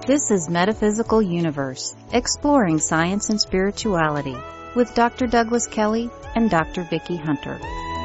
This is Metaphysical Universe, exploring science and spirituality, with Dr. Douglas Kelly and Dr. Vicki Hunter.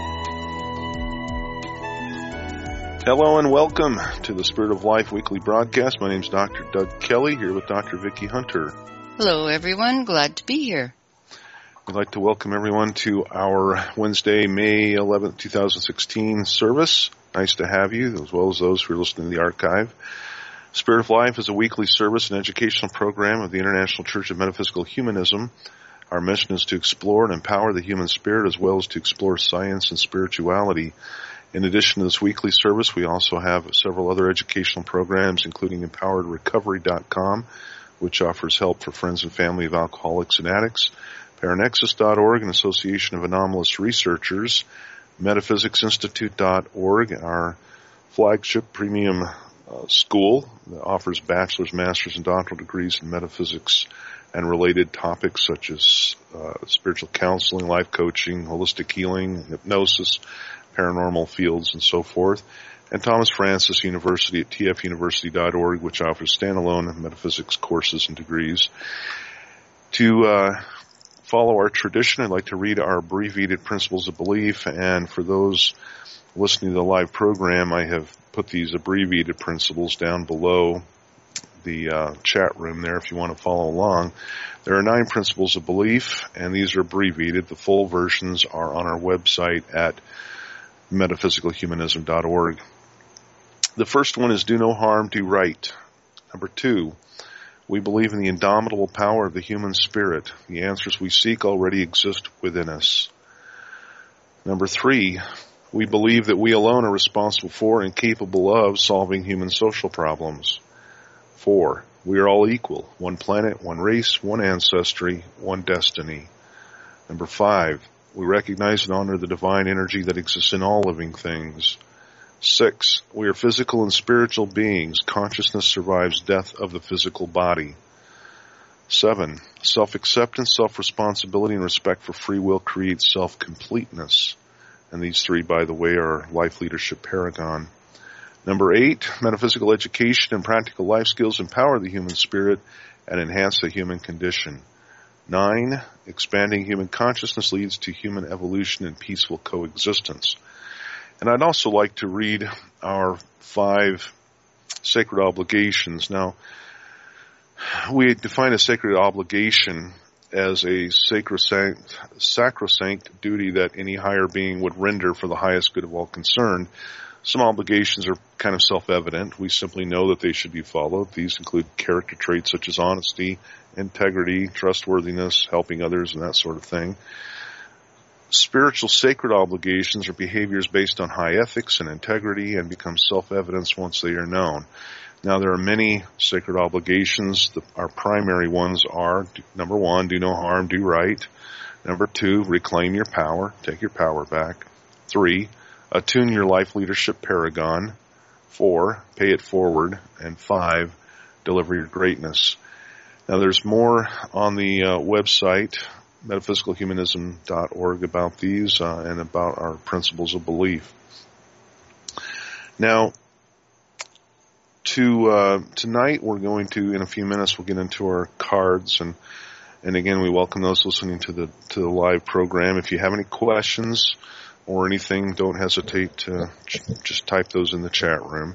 Hello and welcome to the Spirit of Life weekly broadcast. My name is Dr. Doug Kelly, here with Dr. Vicki Hunter. Hello, everyone. Glad to be here. We'd like to welcome everyone to our Wednesday, May 11th, 2016 service. Nice to have you, as well as those who are listening to the archive. Spirit of Life is a weekly service and educational program of the International Church of Metaphysical Humanism. Our mission is to explore and empower the human spirit, as well as to explore science and spirituality. In addition to this weekly service, we also have several other educational programs, including EmpoweredRecovery.com, which offers help for friends and family of alcoholics and addicts, Paranexus.org, an association of anomalous researchers, MetaphysicSinstitute.org, our flagship premium school that offers bachelor's, master's, and doctoral degrees in metaphysics and related topics such as spiritual counseling, life coaching, holistic healing, hypnosis, paranormal fields, and so forth. And Thomas Francis University at tfuniversity.org, which offers standalone metaphysics courses and degrees. To follow our tradition, I'd like to read our abbreviated principles of belief, and for those listening to the live program, I have put these abbreviated principles down below the chat room there if you want to follow along. There are 9 principles of belief, and these are abbreviated. The full versions are on our website at metaphysicalhumanism.org. The first one is do no harm, do right. Number 2, we believe in the indomitable power of the human spirit. The answers we seek already exist within us. Number 3, we believe that we alone are responsible for and capable of solving human social problems. 4, we are all equal. One planet, one race, one ancestry, one destiny. Number 5, we recognize and honor the divine energy that exists in all living things. 6, we are physical and spiritual beings. Consciousness survives death of the physical body. 7, self-acceptance, self-responsibility, and respect for free will creates self-completeness. And these 3, by the way, are Life Leadership Paragon. Number 8, metaphysical education and practical life skills empower the human spirit and enhance the human condition. 9, expanding human consciousness leads to human evolution and peaceful coexistence. And I'd also like to read our 5 sacred obligations. Now, we define a sacred obligation as a sacrosanct duty that any higher being would render for the highest good of all concerned. Some obligations are kind of self-evident. We simply know that they should be followed. These include character traits such as honesty, integrity, trustworthiness, helping others, and that sort of thing. Spiritual sacred obligations are behaviors based on high ethics and integrity and become self-evident once they are known. Now, there are many sacred obligations. Our primary ones are, number 1, do no harm, do right. Number 2, reclaim your power, take your power back. 3, attune your life leadership paragon. 4, pay it forward. And 5, deliver your greatness. Now, there's more on the website, metaphysicalhumanism.org, about these and about our principles of belief. Now, tonight we're going to, in a few minutes, we'll get into our cards, and again, we welcome those listening to the live program. If you have any questions or anything, don't hesitate to just type those in the chat room.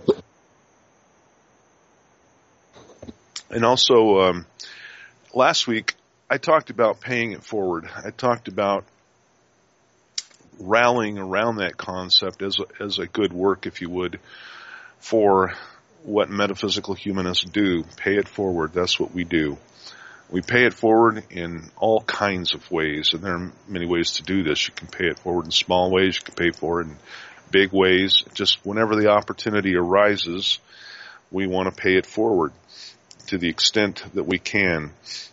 And also, last week I talked about paying it forward. I talked about rallying around that concept as a good work, if you would, for what metaphysical humanists do. Pay it forward. That's what we do. We pay it forward in all kinds of ways, and there are many ways to do this. You can pay it forward in small ways. You can pay it forward in big ways. Just whenever the opportunity arises, we want to pay it forward to the extent that we can.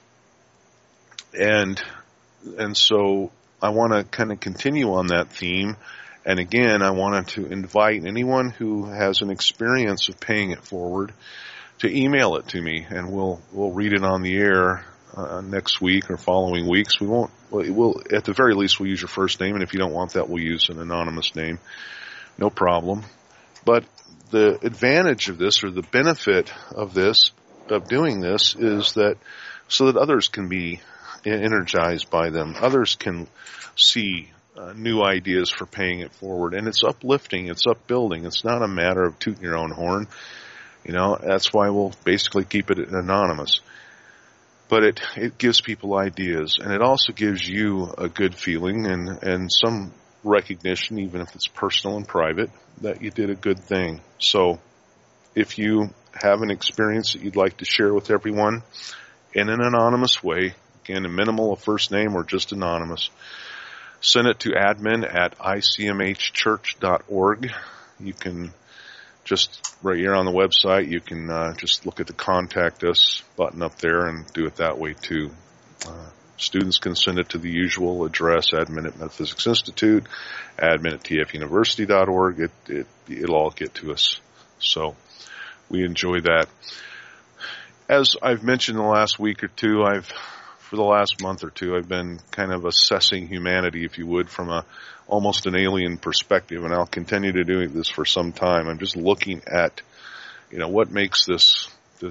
And so I want to kind of continue on that theme. And again, I wanted to invite anyone who has an experience of paying it forward to email it to me, and we'll read it on the air next week or following weeks. We'll at the very least we'll use your first name, and if you don't want that, we'll use an anonymous name. No problem. But the advantage of this, or the benefit of this, of doing this is that so that others can be energized by them. Others can see new ideas for paying it forward. And it's uplifting. It's upbuilding. It's not a matter of tooting your own horn. That's why we'll basically keep it anonymous. But it gives people ideas, and it also gives you a good feeling and some recognition, even if it's personal and private, that you did a good thing. So if you have an experience that you'd like to share with everyone in an anonymous way, again, a minimal, a first name, or just anonymous, send it to admin@icmhchurch.org. You can just, right here on the website, you can just look at the Contact Us button up there and do it that way too. Students can send it to the usual address, admin at Metaphysics Institute, admin at tfuniversity.org. It'll all get to us. So we enjoy that. As I've mentioned the last week or two, for the last month or two, I've been kind of assessing humanity, if you would, from almost an alien perspective, and I'll continue to do this for some time. I'm just looking at, what makes this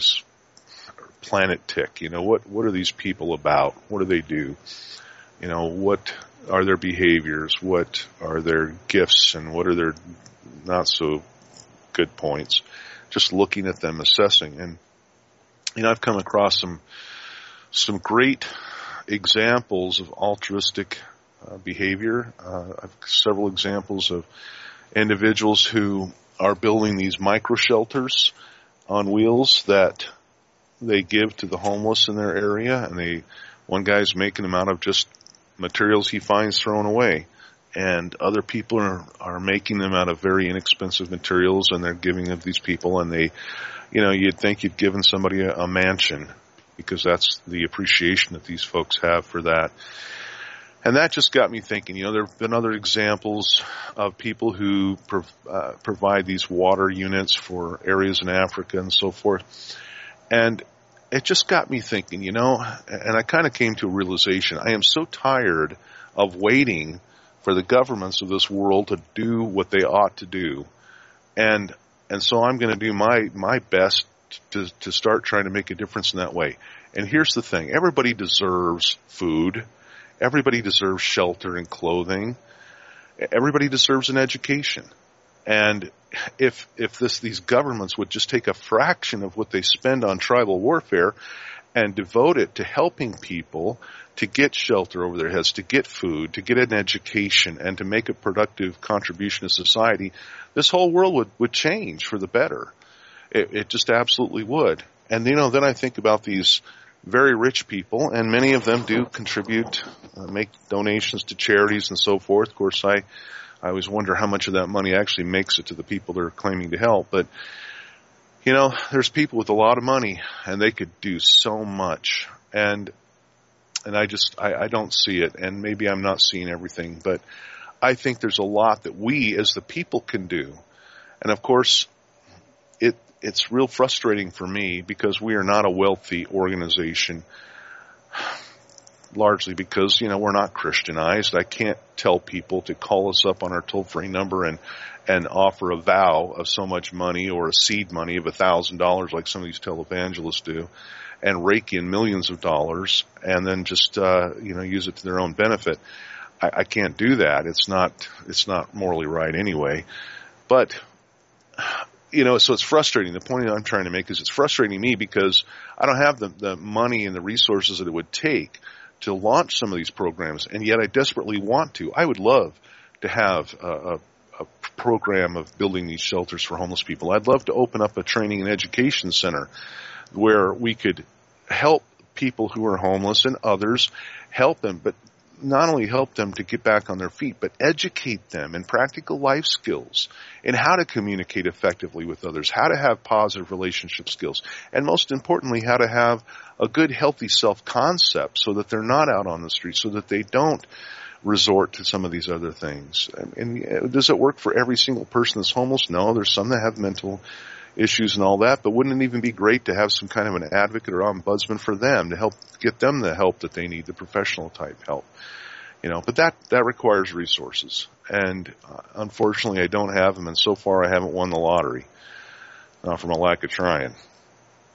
planet tick. What are these people about? What do they do? What are their behaviors? What are their gifts, and what are their not so good points? Just looking at them, assessing, and I've come across some great examples of altruistic behavior. I've several examples of individuals who are building these micro shelters on wheels that they give to the homeless in their area, and one guy's making them out of just materials he finds thrown away, and other people are making them out of very inexpensive materials, and they're giving them to these people, and you'd think you'd given somebody a mansion, because that's the appreciation that these folks have for that. And that just got me thinking, there have been other examples of people who provide these water units for areas in Africa and so forth. And it just got me thinking, and I kind of came to a realization. I am so tired of waiting for the governments of this world to do what they ought to do. And so I'm going to do my best to start trying to make a difference in that way. And here's the thing. Everybody deserves food. Everybody deserves shelter and clothing. Everybody deserves an education. And if these governments would just take a fraction of what they spend on tribal warfare and devote it to helping people to get shelter over their heads, to get food, to get an education, and to make a productive contribution to society, this whole world would change for the better. It just absolutely would. And, then I think about these very rich people, and many of them do contribute, make donations to charities and so forth. Of course, I always wonder how much of that money actually makes it to the people they're claiming to help. But, there's people with a lot of money, and they could do so much. And I don't see it, and maybe I'm not seeing everything, but I think there's a lot that we as the people can do. And, of course, it's real frustrating for me because we are not a wealthy organization, largely because, we're not Christianized. I can't tell people to call us up on our toll-free number and offer a vow of so much money or a seed money of $1,000 like some of these televangelists do and rake in millions of dollars and then just, use it to their own benefit. I can't do that. It's not morally right anyway. But, so it's frustrating. The point that I'm trying to make is it's frustrating me because I don't have the money and the resources that it would take to launch some of these programs, and yet I desperately want to. I would love to have a program of building these shelters for homeless people. I'd love to open up a training and education center where we could help people who are homeless and others, help them, but not only help them to get back on their feet, but educate them in practical life skills in how to communicate effectively with others, how to have positive relationship skills, and most importantly, how to have a good, healthy self-concept so that they're not out on the street, so that they don't resort to some of these other things. And does it work for every single person that's homeless? No, there's some that have mental issues and all that, but wouldn't it even be great to have some kind of an advocate or ombudsman for them to help get them the help that they need, the professional type help? But that requires resources, and unfortunately I don't have them, and so far I haven't won the lottery, not from a lack of trying.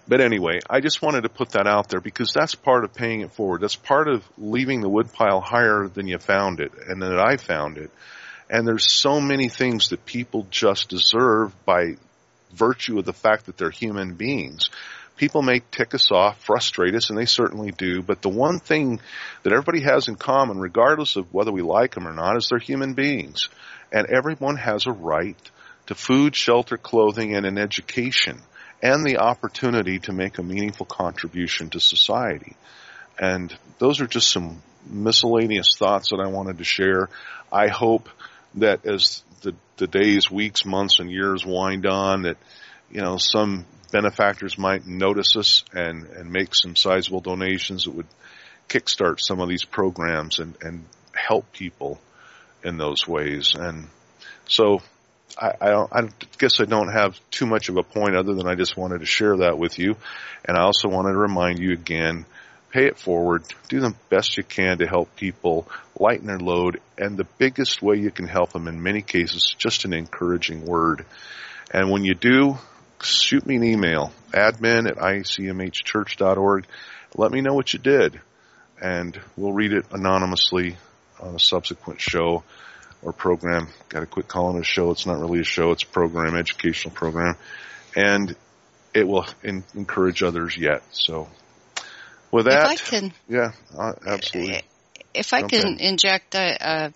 But anyway, I just wanted to put that out there because that's part of paying it forward. That's part of leaving the woodpile higher than you found it and that I found it. And there's so many things that people just deserve by virtue of the fact that they're human beings. People may tick us off, frustrate us, and they certainly do. But the one thing that everybody has in common, regardless of whether we like them or not, is they're human beings. And everyone has a right to food, shelter, clothing, and an education, and the opportunity to make a meaningful contribution to society. And those are just some miscellaneous thoughts that I wanted to share. I hope that as the days, weeks, months, and years wind on, that, you know, some benefactors might notice us and make some sizable donations that would kickstart some of these programs and help people in those ways. And so I guess I don't have too much of a point other than I just wanted to share that with you. And I also wanted to remind you again, pay it forward, do the best you can to help people lighten their load. And the biggest way you can help them in many cases is just an encouraging word. And when you do, shoot me an email, admin@icmhchurch.org. Let me know what you did, and we'll read it anonymously on a subsequent show or program. Got to quit calling it a show. It's not really a show. It's a program, educational program. And it will encourage others yet. So with that, if I can, yeah, absolutely. If I can inject to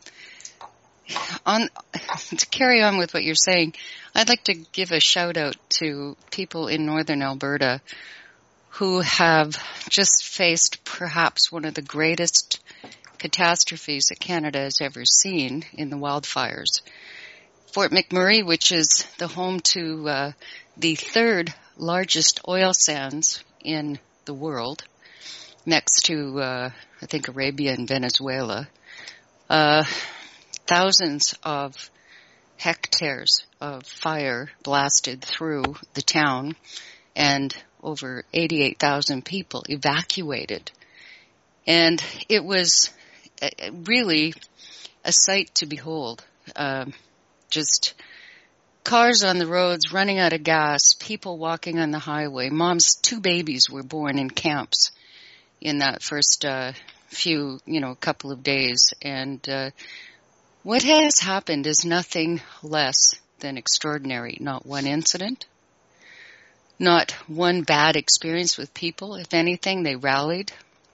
carry on with what you're saying, I'd like to give a shout out to people in northern Alberta who have just faced perhaps one of the greatest catastrophes that Canada has ever seen in the wildfires. Fort McMurray, which is the home to the third largest oil sands in the world, next to, I think, Arabia and Venezuela. Thousands of hectares of fire blasted through the town and over 88,000 people evacuated. And it was really a sight to behold. Just cars on the roads running out of gas, people walking on the highway. Mom's 2 babies were born in camps in that first couple of days. And what has happened is nothing less than extraordinary. Not one incident, not one bad experience with people. If anything, they rallied.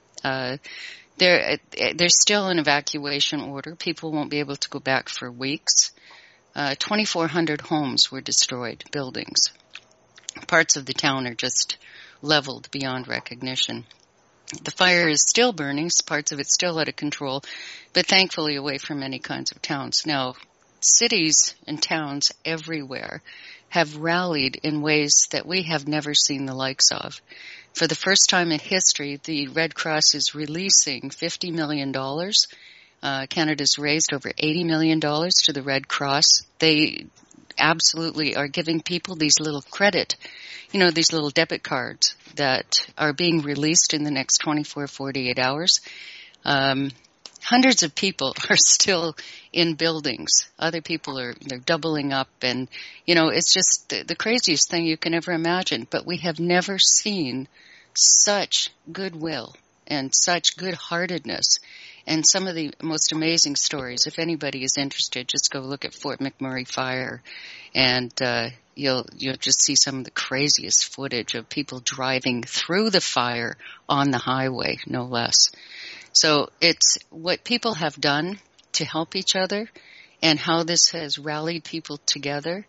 There's still an evacuation order. People won't be able to go back for weeks. 2,400 homes were destroyed, buildings. Parts of the town are just leveled beyond recognition. The fire is still burning, parts of it's still out of control, but thankfully away from many kinds of towns. Now, cities and towns everywhere have rallied in ways that we have never seen the likes of. For the first time in history, the Red Cross is releasing $50 million. Canada's raised over $80 million to the Red Cross. They absolutely are giving people these little credit, these little debit cards that are being released in the next 24, 48 hours. Hundreds of people are still in buildings. Other people they're doubling up, and, it's just the craziest thing you can ever imagine. But we have never seen such goodwill and such good-heartedness and some of the most amazing stories. If anybody is interested, just go look at Fort McMurray fire, and you'll just see some of the craziest footage of people driving through the fire on the highway, no less. So it's what people have done to help each other, and how this has rallied people together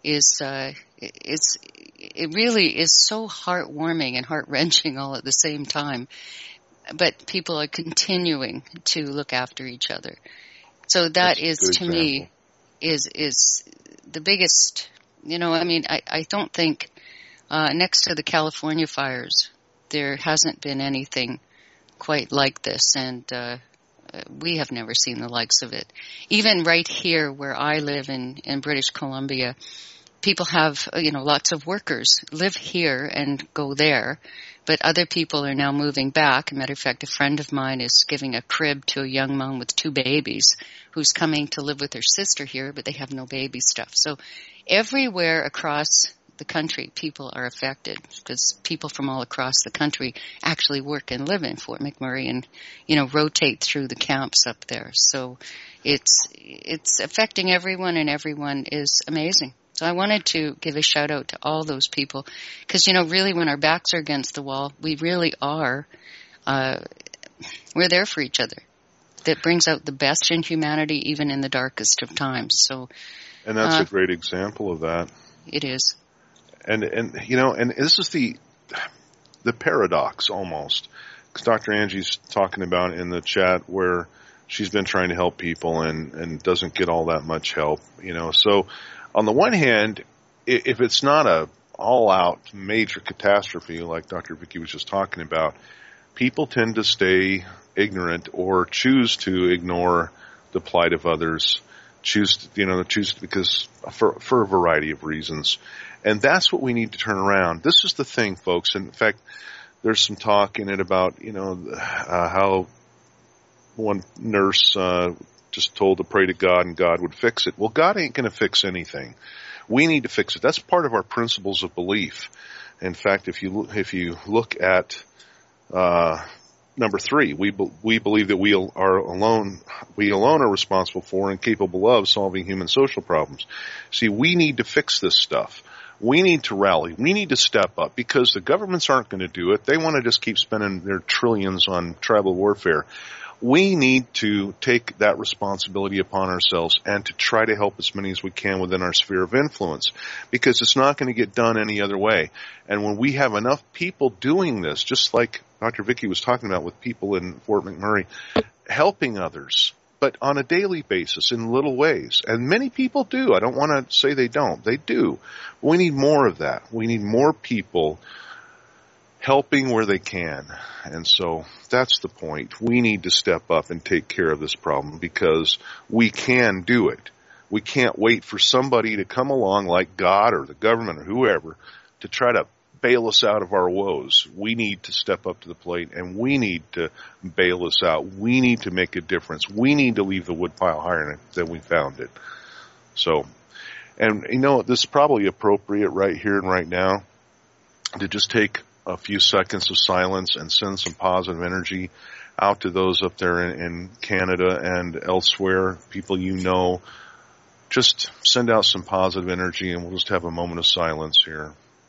it really is so heartwarming and heart-wrenching all at the same time. But people are continuing to look after each other. So that is, to me, is the biggest, I don't think, next to the California fires, there hasn't been anything quite like this, and we have never seen the likes of it. Even right here where I live in British Columbia, people have, lots of workers live here and go there, but other people are now moving back. As a matter of fact, a friend of mine is giving a crib to a young mom with 2 babies who's coming to live with her sister here, but they have no baby stuff. So everywhere across the country, people are affected because people from all across the country actually work and live in Fort McMurray and, rotate through the camps up there. So it's affecting everyone, and everyone is amazing. So I wanted to give a shout out to all those people because, really when our backs are against the wall, we really are, we're there for each other. That brings out the best in humanity, even in the darkest of times. So, and that's a great example of that. It is. And this is the paradox almost, because Dr. Angie's talking about in the chat where she's been trying to help people and doesn't get all that much help, So on the one hand, if it's not a all-out major catastrophe like Dr. Vicky was just talking about, people tend to stay ignorant or choose to ignore the plight of others, choose because for a variety of reasons. And that's what we need to turn around. This is the thing, folks. And in fact, there's some talk in it about, how one nurse just told to pray to God and God would fix it. Well, God ain't going to fix anything. We need to fix it. That's part of our principles of belief. In fact, if you look at number 3, we believe that we alone are responsible for and capable of solving human social problems. See, we need to fix this stuff. We need to rally. We need to step up because the governments aren't going to do it. They want to just keep spending their trillions on tribal warfare. We need to take that responsibility upon ourselves and to try to help as many as we can within our sphere of influence, because it's not going to get done any other way. And when we have enough people doing this, just like Dr. Vicky was talking about with people in Fort McMurray, helping others, but on a daily basis in little ways. And many people do. I don't want to say they don't. They do. We need more of that. We need more people helping where they can. And so that's the point. We need to step up and take care of this problem because we can do it. We can't wait for somebody to come along like God or the government or whoever to try to bail us out of our woes. We need to step up to the plate and we need to bail us out. We need to make a difference. We need to leave the woodpile higher than we found it. So, and this is probably appropriate right here and right now to just take a few seconds of silence and send some positive energy out to those up there in Canada and elsewhere, people just send out some positive energy and we'll just have a moment of silence here.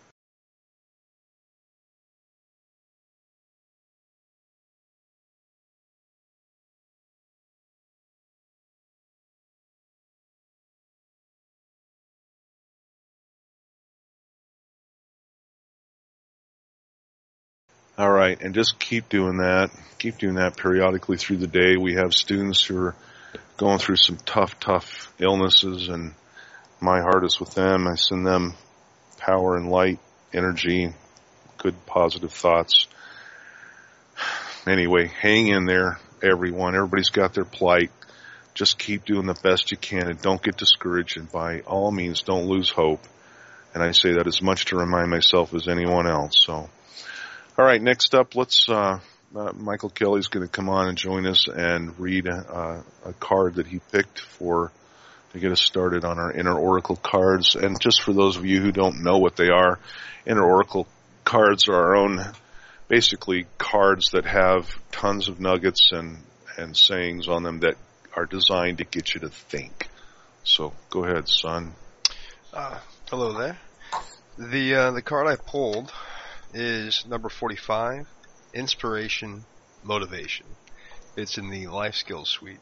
All right, and just keep doing that. Keep doing that periodically through the day. We have students who are going through some tough illnesses, and my heart is with them. I send them power and light, energy, good positive thoughts. Anyway, hang in there, everyone. Everybody's got their plight. Just keep doing the best you can, and don't get discouraged, and by all means, don't lose hope. And I say that as much to remind myself as anyone else, so... All right, next up, Michael Kelly's going to come on and join us and read a card that he picked to get us started on our Inner Oracle cards. And just for those of you who don't know what they are, Inner Oracle cards are our own, basically cards that have tons of nuggets and sayings on them that are designed to get you to think. So go ahead, son. Hello there. The card I pulled is number 45, Inspiration, Motivation. It's in the Life Skills Suite.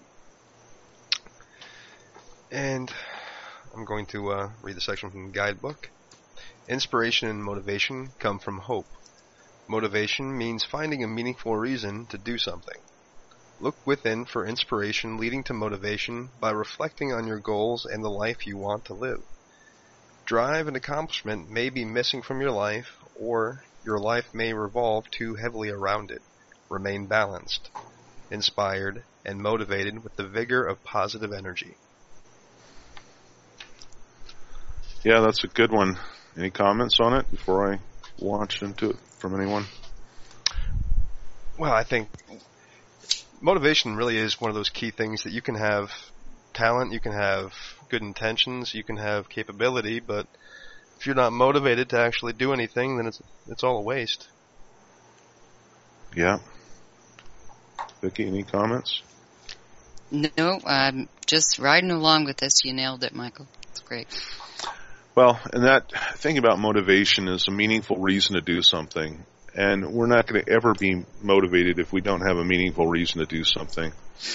And I'm going to read the section from the guidebook. Inspiration and motivation come from hope. Motivation means finding a meaningful reason to do something. Look within for inspiration leading to motivation by reflecting on your goals and the life you want to live. Drive and accomplishment may be missing from your life, or your life may revolve too heavily around it. Remain balanced, inspired, and motivated with the vigor of positive energy. Yeah, that's a good one. Any comments on it before I launch into it from anyone? Well, I think motivation really is one of those key things that you can have talent, you can have good intentions, you can have capability, but if you're not motivated to actually do anything, then it's all a waste. Yeah. Vicki, any comments? No, I'm just riding along with this. You nailed it, Michael. It's great. Well, and that thing about motivation is a meaningful reason to do something. And we're not going to ever be motivated if we don't have a meaningful reason to do something.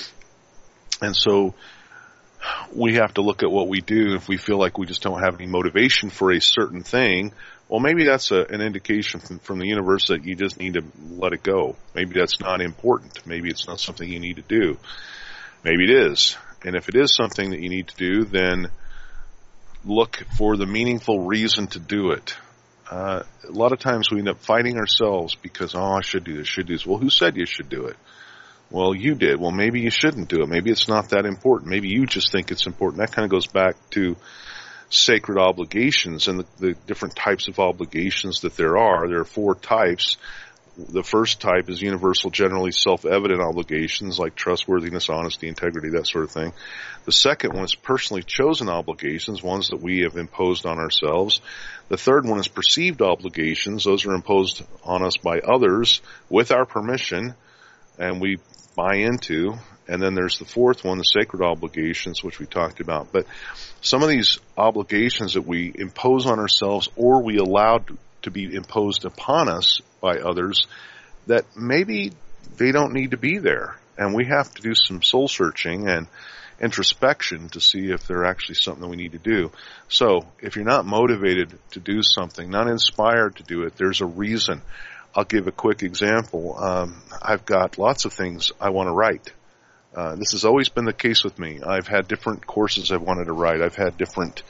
And so we have to look at what we do. If we feel like we just don't have any motivation for a certain thing, well, maybe that's an indication from the universe that you just need to let it go. Maybe that's not important. Maybe it's not something you need to do. Maybe it is. And if it is something that you need to do, then look for the meaningful reason to do it. A lot of times we end up fighting ourselves because, I should do this. Well, who said you should do it? Well, you did. Well, maybe you shouldn't do it. Maybe it's not that important. Maybe you just think it's important. That kind of goes back to sacred obligations and the different types of obligations that there are. There are 4 types. The first type is universal, generally self-evident obligations like trustworthiness, honesty, integrity, that sort of thing. The second one is personally chosen obligations, ones that we have imposed on ourselves. The third one is perceived obligations. Those are imposed on us by others with our permission, and we buy into. And then there's the fourth one, the sacred obligations, which we talked about. But some of these obligations that we impose on ourselves or we allow to be imposed upon us by others, that maybe they don't need to be there. And we have to do some soul searching and introspection to see if they're actually something that we need to do. So if you're not motivated to do something, not inspired to do it, there's a reason. I'll give a quick example. I've got lots of things I want to write. This has always been the case with me. I've had different courses I've wanted to write. I've had different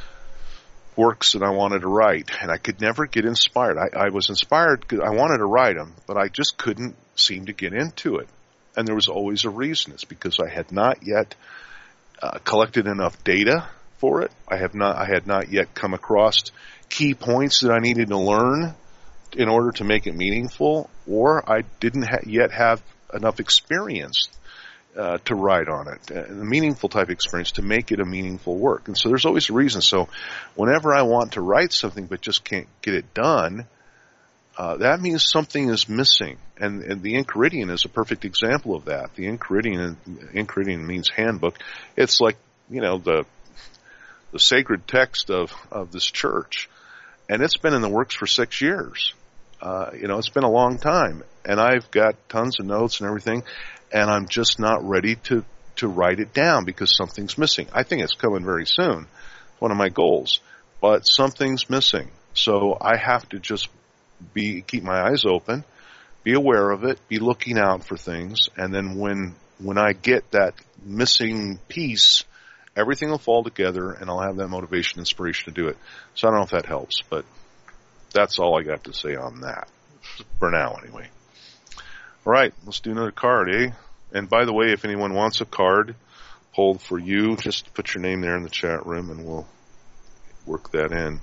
works that I wanted to write, and I could never get inspired. I was inspired because I wanted to write them, but I just couldn't seem to get into it. And there was always a reason. It's because I had not yet collected enough data for it. I had not yet come across key points that I needed to learn in order to make it meaningful, or I didn't yet have enough experience to write on it, a meaningful type experience to make it a meaningful work. And so there's always a reason. So whenever I want to write something but just can't get it done, that means something is missing. And the Enchiridion is a perfect example of that. The Enchiridion means handbook. It's like, the sacred text of this church. And it's been in the works for 6 years. It's been a long time. And I've got tons of notes and everything. And I'm just not ready to write it down because something's missing. I think it's coming very soon. One of my goals. But something's missing. So I have to just keep my eyes open, be aware of it, be looking out for things, and then when I get that missing piece, everything will fall together and I'll have that motivation, inspiration to do it. So I don't know if that helps, but that's all I got to say on that. For now, anyway. All right, let's do another card, eh? And by the way, if anyone wants a card pulled for you, just put your name there in the chat room and we'll work that in.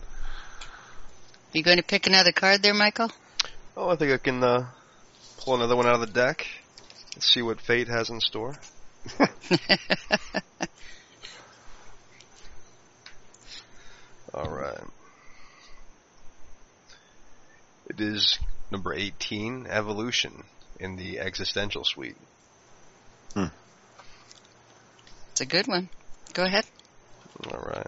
You going to pick another card there, Michael? Oh, I think I can pull another one out of the deck. Let's see what fate has in store. All right. It is number 18, Evolution, in the Existential Suite. It's a good one. Go ahead. All right.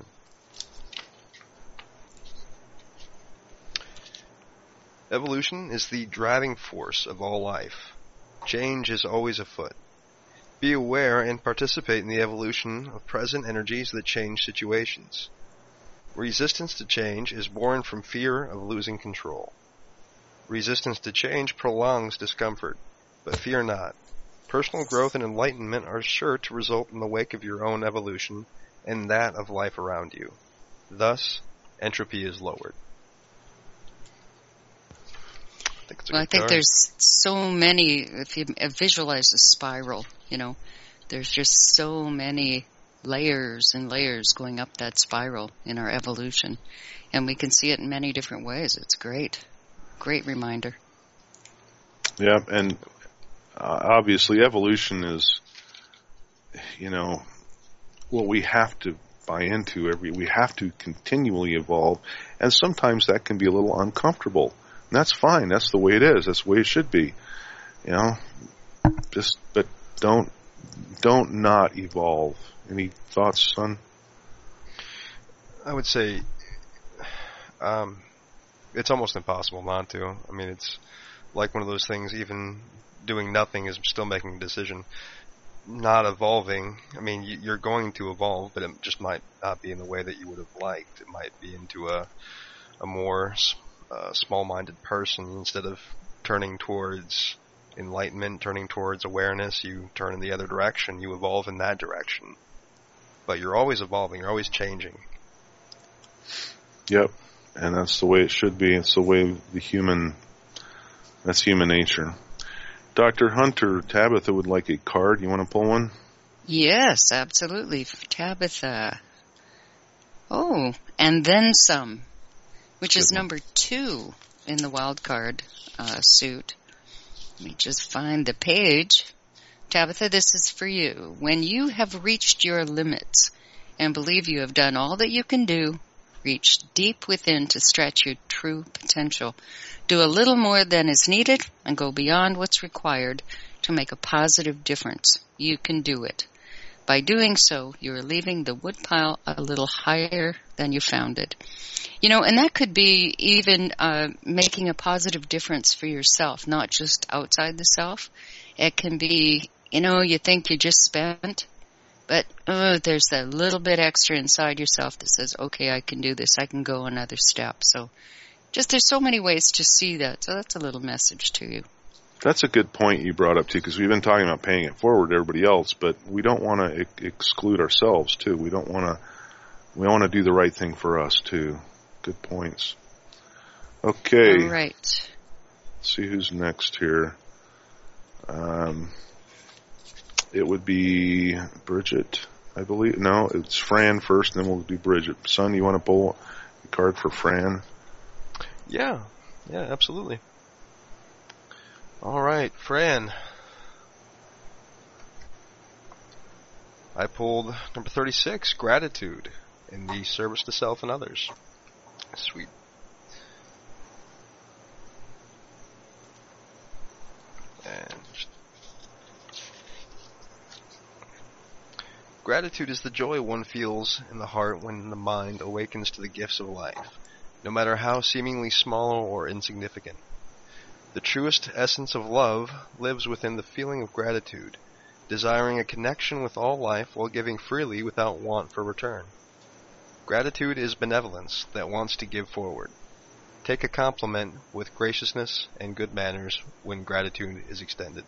Evolution is the driving force of all life. Change is always afoot. Be aware and participate in the evolution of present energies that change situations. Resistance to change is born from fear of losing control. Resistance to change prolongs discomfort, but fear not. Personal growth and enlightenment are sure to result in the wake of your own evolution and that of life around you. Thus, entropy is lowered. I think there's so many, if you visualize a spiral, there's just so many layers and layers going up that spiral in our evolution. And we can see it in many different ways. It's great. Great reminder. Yeah, and obviously evolution is, what we have to buy into. We have to continually evolve, and sometimes that can be a little uncomfortable. And that's fine. That's the way it is. That's the way it should be. You know, but don't not evolve. Any thoughts, son? I would say it's almost impossible not to. I mean, it's like one of those things, even doing nothing is still making a decision. Not evolving, I mean, you're going to evolve, but it just might not be in the way that you would have liked. It might be into a more small-minded person. Instead of turning towards enlightenment, turning towards awareness, you turn in the other direction. You evolve in that direction. But you're always evolving. You're always changing. Yep. And that's the way it should be. It's the way that's human nature. Dr. Hunter, Tabitha would like a card. You want to pull one? Yes, absolutely. Tabitha. Oh, and then some, which is number 2 in the wild card suit. Let me just find the page. Tabitha, this is for you. When you have reached your limits and believe you have done all that you can do, reach deep within to stretch your true potential. Do a little more than is needed and go beyond what's required to make a positive difference. You can do it. By doing so, you are leaving the woodpile a little higher than you found it. You know, and that could be even making a positive difference for yourself, not just outside the self. It can be, you know, you think you just spent, but there's that little bit extra inside yourself that says, okay, I can do this. I can go another step. So just there's so many ways to see that. So that's a little message to you. That's a good point you brought up, too, because we've been talking about paying it forward to everybody else, but we don't want to exclude ourselves, too. We want to do the right thing for us, too. Good points. Okay. All right. Let's see who's next here. It would be Bridget, I believe. No, it's Fran first, and then we'll do Bridget. Son, you want to pull a card for Fran? Yeah, absolutely. All right, Fran. I pulled number 36, Gratitude, in the service to self and others. Sweet. And gratitude is the joy one feels in the heart when the mind awakens to the gifts of life, no matter how seemingly small or insignificant. The truest essence of love lives within the feeling of gratitude, desiring a connection with all life while giving freely without want for return. Gratitude is benevolence that wants to give forward. Take a compliment with graciousness and good manners when gratitude is extended.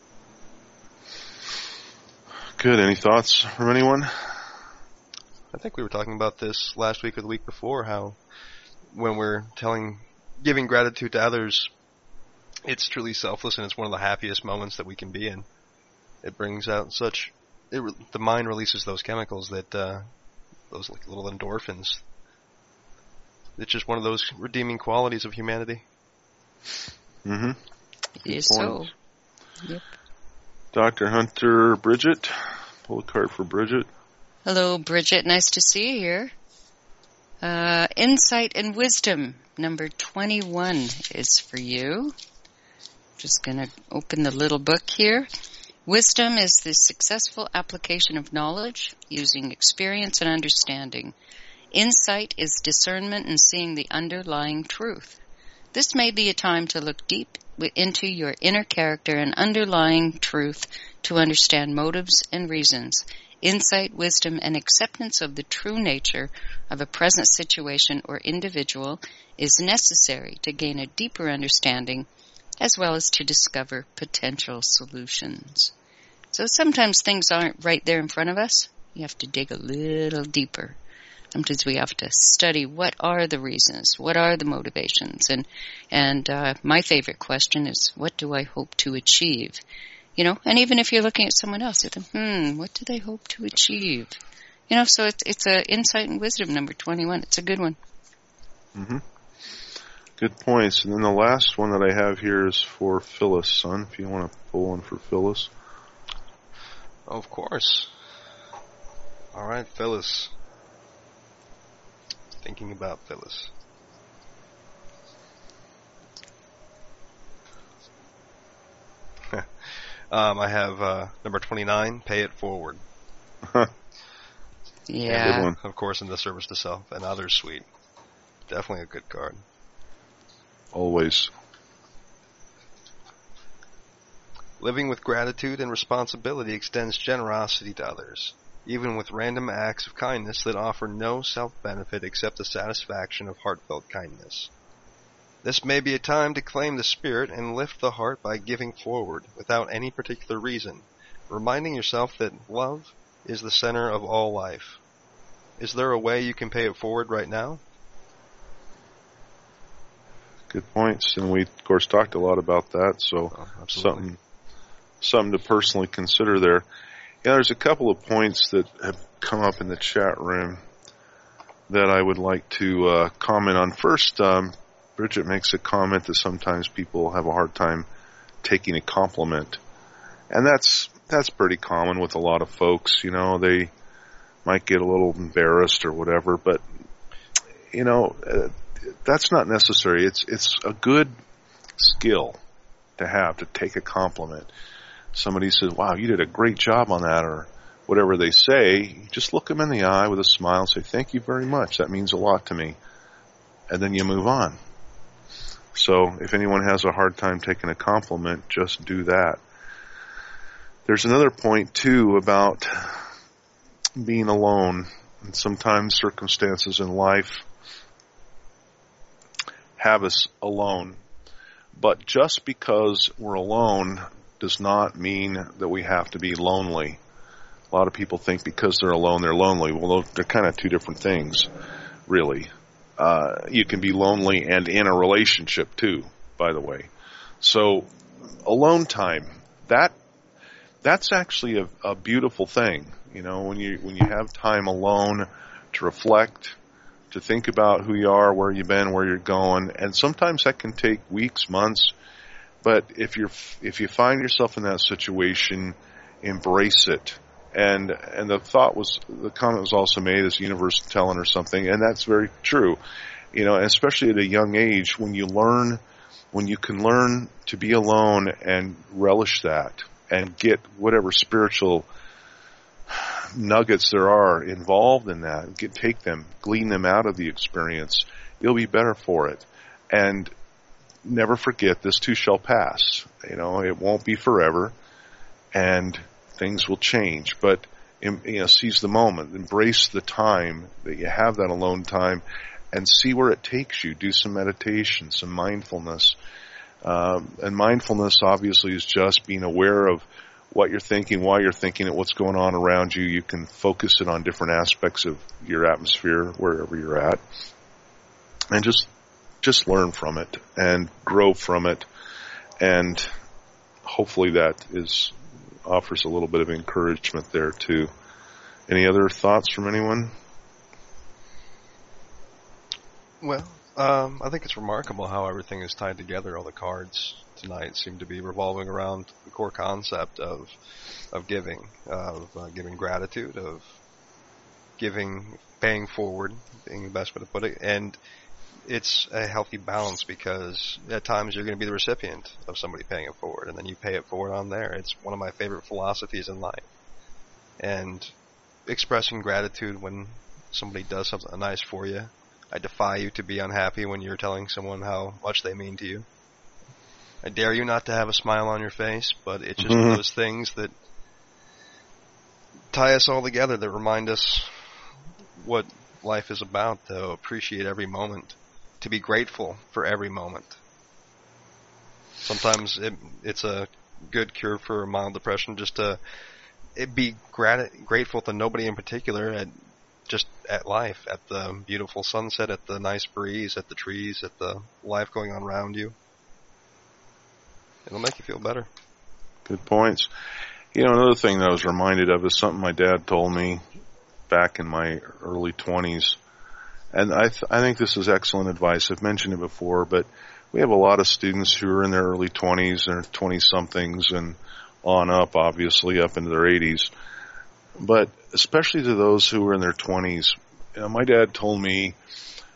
Good. Any thoughts from anyone? I think we were talking about this last week or the week before, how when we're giving gratitude to others, it's truly selfless and it's one of the happiest moments that we can be in. It brings out the mind releases those chemicals that, those like little endorphins. It's just one of those redeeming qualities of humanity. Mm-hmm. Yes, so. Yep. Dr. Hunter, Bridget. Pull a card for Bridget. Hello, Bridget. Nice to see you here. Insight and Wisdom, number 21 is for you. Just going to open the little book here. Wisdom is the successful application of knowledge using experience and understanding. Insight is discernment and seeing the underlying truth. This may be a time to look deep into your inner character and underlying truth to understand motives and reasons. Insight, wisdom, and acceptance of the true nature of a present situation or individual is necessary to gain a deeper understanding as well as to discover potential solutions. So sometimes things aren't right there in front of us. You have to dig a little deeper. Sometimes we have to study what are the reasons, what are the motivations, and my favorite question is, what do I hope to achieve? You know, and even if you're looking at someone else, you think, what do they hope to achieve? You know, so it's a Insight and Wisdom, number 21. It's a good one. Mm-hmm. Good points. And then the last one that I have here is for Phyllis, son, if you want to pull one for Phyllis. Of course. All right, Phyllis. thinking about Phyllis. I have number 29, pay it forward. Yeah. Good one. Of course, in the service to self and others suite. Definitely a good card. Always. Living with gratitude and responsibility extends generosity to others, even with random acts of kindness that offer no self-benefit except the satisfaction of heartfelt kindness. This may be a time to claim the spirit and lift the heart by giving forward, without any particular reason, reminding yourself that love is the center of all life. Is there a way you can pay it forward right now? Good points. And we, of course, talked a lot about that, so something to personally consider there. Yeah, there's a couple of points that have come up in the chat room that I would like to comment on. First, Bridget makes a comment that sometimes people have a hard time taking a compliment. And that's pretty common with a lot of folks. You know, they might get a little embarrassed or whatever, but, you know, that's not necessary. It's a good skill to have, to take a compliment. Somebody says, wow, you did a great job on that, or whatever they say, you just look them in the eye with a smile and say, thank you very much. That means a lot to me. And then you move on. So if anyone has a hard time taking a compliment, just do that. There's another point, too, about being alone. And sometimes circumstances in life have us alone. But just because we're alone does not mean that we have to be lonely. A lot of people think because they're alone, they're lonely. Well, they're kind of two different things, really. You can be lonely and in a relationship too, by the way. So, alone time, that's actually a beautiful thing. You know, when you have time alone to reflect, to think about who you are, where you've been, where you're going, and sometimes that can take weeks, months. But if you find yourself in that situation, embrace it. And the comment was also made as the universe telling her something, and that's very true. You know, especially at a young age, when you can learn to be alone and relish that and get whatever spiritual nuggets there are involved in that, take them, glean them out of the experience, you'll be better for it. And never forget, this too shall pass. You know, it won't be forever, and things will change. But, you know, seize the moment, embrace the time that you have, that alone time, and see where it takes you. Do some meditation, some mindfulness. And mindfulness obviously is just being aware of what you're thinking, why you're thinking it, what's going on around you. You can focus it on different aspects of your atmosphere, wherever you're at, and just learn from it and grow from it. And hopefully that offers a little bit of encouragement there too. Any other thoughts from anyone? Well, I think it's remarkable how everything is tied together. All the cards tonight seem to be revolving around the core concept of giving, giving gratitude, of giving, paying forward, being the best way to put it. And it's a healthy balance, because at times you're going to be the recipient of somebody paying it forward, and then you pay it forward on there. It's one of my favorite philosophies in life. And expressing gratitude when somebody does something nice for you. I defy you to be unhappy when you're telling someone how much they mean to you. I dare you not to have a smile on your face, but it's just those things that tie us all together, that remind us what life is about, to appreciate every moment, to be grateful for every moment. Sometimes it's a good cure for mild depression, just to be grateful to nobody in particular, just at life, at the beautiful sunset, at the nice breeze, at the trees, at the life going on around you. It'll make you feel better. Good points. You know, another thing that I was reminded of is something my dad told me back in my early 20s. And I think this is excellent advice. I've mentioned it before, but we have a lot of students who are in their early 20s and 20-somethings and on up, obviously, up into their 80s. But especially to those who are in their 20s, you know, my dad told me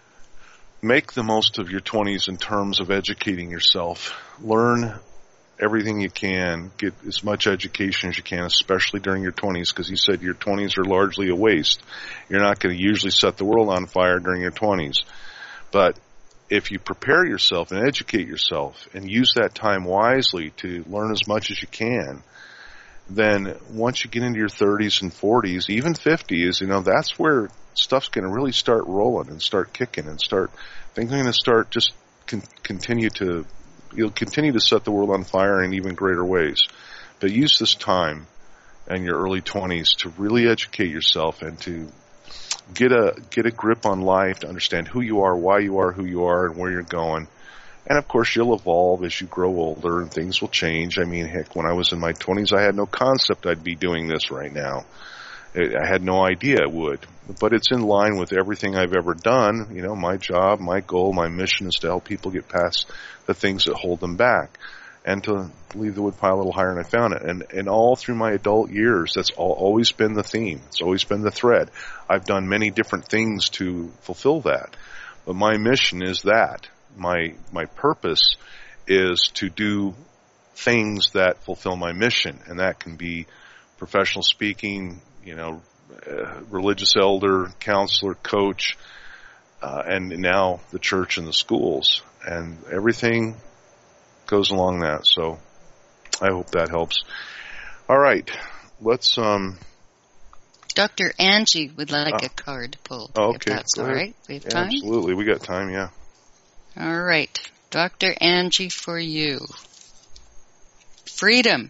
make the most of your 20s in terms of educating yourself. Learn everything you can. Get as much education as you can, especially during your 20s, because you said your 20s are largely a waste. You're not going to usually set the world on fire during your 20s. But if you prepare yourself and educate yourself and use that time wisely to learn as much as you can, then once you get into your 30s and 40s, even 50s, that's where stuff's going to really start rolling and start kicking and things are going to start just you'll continue to set the world on fire in even greater ways. But use this time in your early 20s to really educate yourself and to get a grip on life, to understand who you are, why you are who you are, and where you're going. And of course, you'll evolve as you grow older and things will change. I mean, heck, when I was in my 20s, I had no concept I'd be doing this right now. I had no idea it would. But it's in line with everything I've ever done. My job, my goal, my mission is to help people get past the things that hold them back and to leave the woodpile a little higher, and I found it. And all through my adult years, that's always been the theme. It's always been the thread. I've done many different things to fulfill that. But my mission is that. My purpose is to do things that fulfill my mission, and that can be professional speaking, religious elder, counselor, coach, and now the church and the schools, and everything goes along that. So I hope that helps. All right, let's. Dr. Angie would like a card pulled. Okay, if that's all right. We have time. Absolutely, we got time. Yeah. All right, Dr. Angie, for you. Freedom.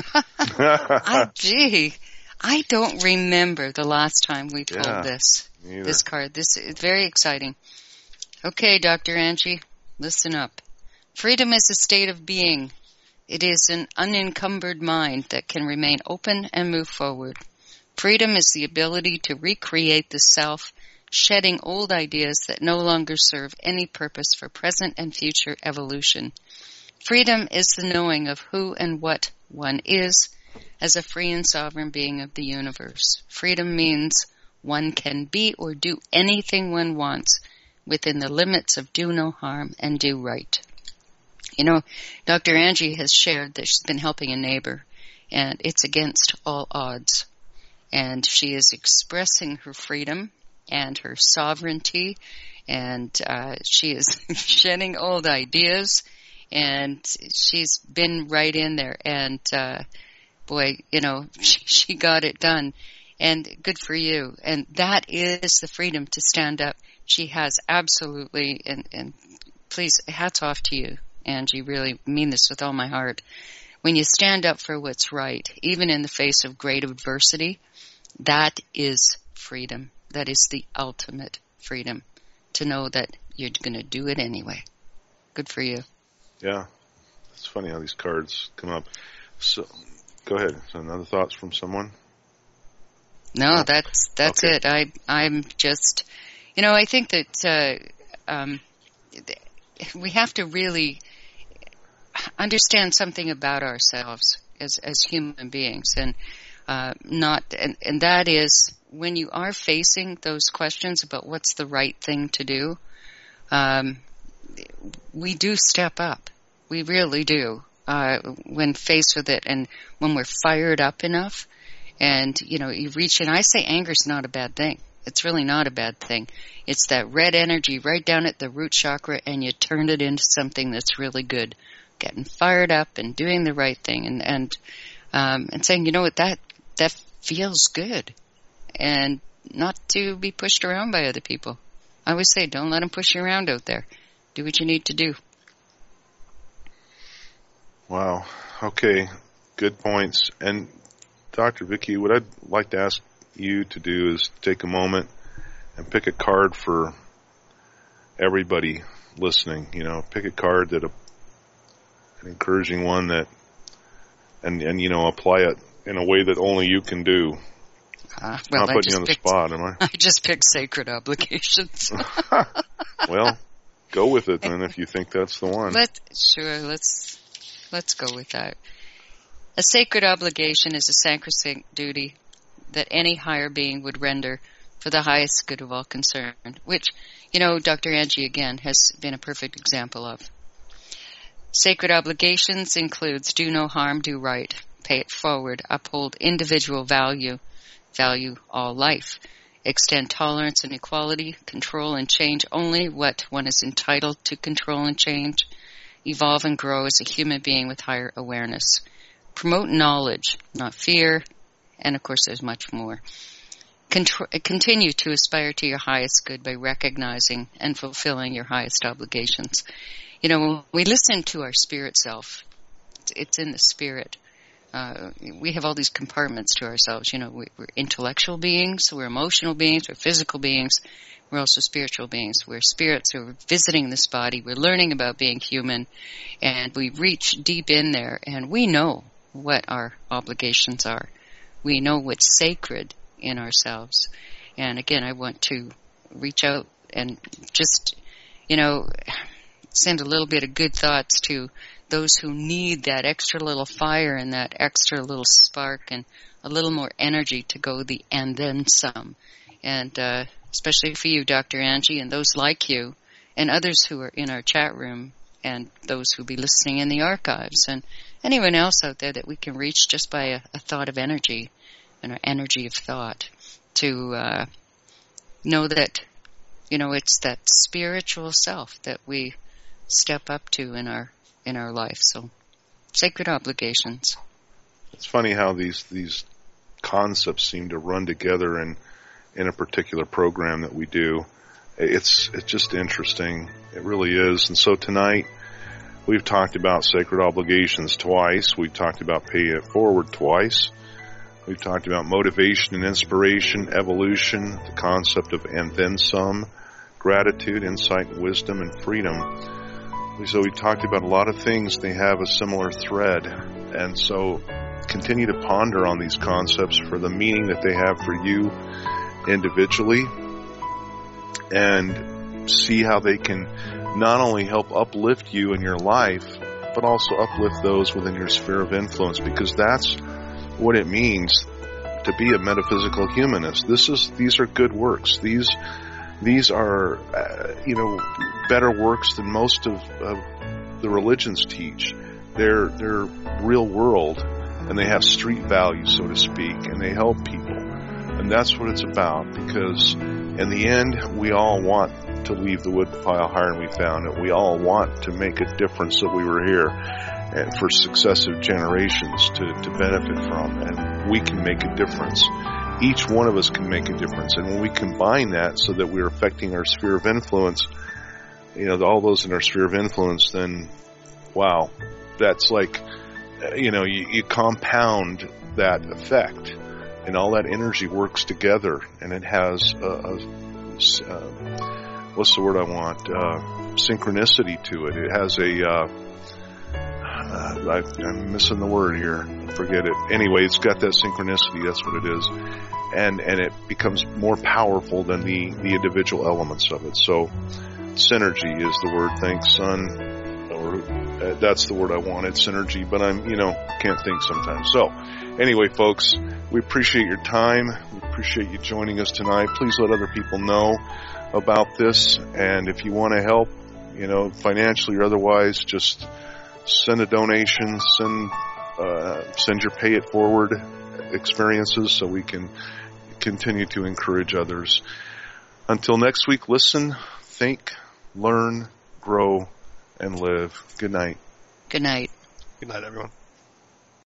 I don't remember the last time we pulled this card. This is very exciting. Okay, Dr. Angie, listen up. Freedom is a state of being. It is an unencumbered mind that can remain open and move forward. Freedom is the ability to recreate the self, shedding old ideas that no longer serve any purpose for present and future evolution. Freedom is the knowing of who and what one is as a free and sovereign being of the universe. Freedom means one can be or do anything one wants within the limits of do no harm and do right. Dr. Angie has shared that she's been helping a neighbor, and it's against all odds. And she is expressing her freedom and her sovereignty, and she is shedding old ideas, and she's been right in there, and she got it done, and good for you. And that is the freedom to stand up. She has absolutely, and please, hats off to you, Angie, really mean this with all my heart. When you stand up for what's right, even in the face of great adversity, that is freedom. That is the ultimate freedom, to know that you're going to do it anyway. Good for you. Yeah. It's funny how these cards come up. So, go ahead. So another thoughts from someone? No, that's okay. It. I'm just, I think that we have to really understand something about ourselves as human beings, and and that is, when you are facing those questions about what's the right thing to do, we do step up. We really do. When faced with it, and when we're fired up enough, and you reach in. I say anger's not a bad thing. It's really not a bad thing. It's that red energy right down at the root chakra, and you turn it into something that's really good. Getting fired up and doing the right thing, and saying, that feels good, and not to be pushed around by other people. I always say, don't let them push you around out there. Do what you need to do. Wow. Okay. Good points. And Dr. Vicki, what I'd like to ask you to do is take a moment and pick a card for everybody listening. Pick a card an encouraging one and apply it in a way that only you can do. Well, not putting you on the spot, am I? I just picked Sacred Obligations. Well, go with it then if you think that's the one. Let's go with that. A sacred obligation is a sacrosanct duty that any higher being would render for the highest good of all concerned, which, Dr. Angie, again, has been a perfect example of. Sacred obligations includes do no harm, do right, pay it forward, uphold individual value all life, extend tolerance and equality, control and change only what one is entitled to control and change, evolve and grow as a human being with higher awareness, promote knowledge, not fear, and of course there's much more. Continue to aspire to your highest good by recognizing and fulfilling your highest obligations. When we listen to our spirit self, it's in the spirit. We have all these compartments to ourselves. We're intellectual beings, we're emotional beings, we're physical beings, we're also spiritual beings. We're spirits who are visiting this body, we're learning about being human, and we reach deep in there, and we know what our obligations are. We know what's sacred in ourselves. And again, I want to reach out and just, send a little bit of good thoughts to those who need that extra little fire and that extra little spark and a little more energy to go the and then some. And especially for you, Dr. Angie, and those like you, and others who are in our chat room, and those who will be listening in the archives, and anyone else out there that we can reach just by a thought of energy and an energy of thought to know that, it's that spiritual self that we step up to in our life. So, sacred obligations. It's funny how these concepts seem to run together in a particular program that we do. It's just interesting. It really is. And so tonight we've talked about sacred obligations twice. We've talked about pay it forward twice. We've talked about motivation and inspiration, evolution, the concept of and then some, gratitude, insight, and wisdom, and freedom. So we talked about a lot of things. They have a similar thread. And so continue to ponder on these concepts for the meaning that they have for you individually, and see how they can not only help uplift you in your life, but also uplift those within your sphere of influence, because that's what it means to be a metaphysical humanist. These are good works. These are, better works than most of the religions teach. They're real world, and they have street value, so to speak, and they help people. And that's what it's about, because in the end, we all want to leave the wood pile higher than we found it. We all want to make a difference that we were here and for successive generations to benefit from, and we can make a difference. Each one of us can make a difference, and when we combine that so that we're affecting our sphere of influence, all those in our sphere of influence, then, wow, that's like, you compound that effect, and all that energy works together, and it has what's the word I want? Synchronicity to it. It has I'm missing the word here. Forget it. Anyway, it's got that synchronicity. That's what it is. And it becomes more powerful than the individual elements of it. So synergy is the word. Thanks, son. Or that's the word I wanted, synergy. But can't think sometimes. So anyway, folks, we appreciate your time. We appreciate you joining us tonight. Please let other people know about this. And if you want to help, financially or otherwise, just send a donation, send your pay it forward experiences so we can continue to encourage others. Until next week, listen, think, learn, grow, and live. Good night. Good night. Good night, everyone.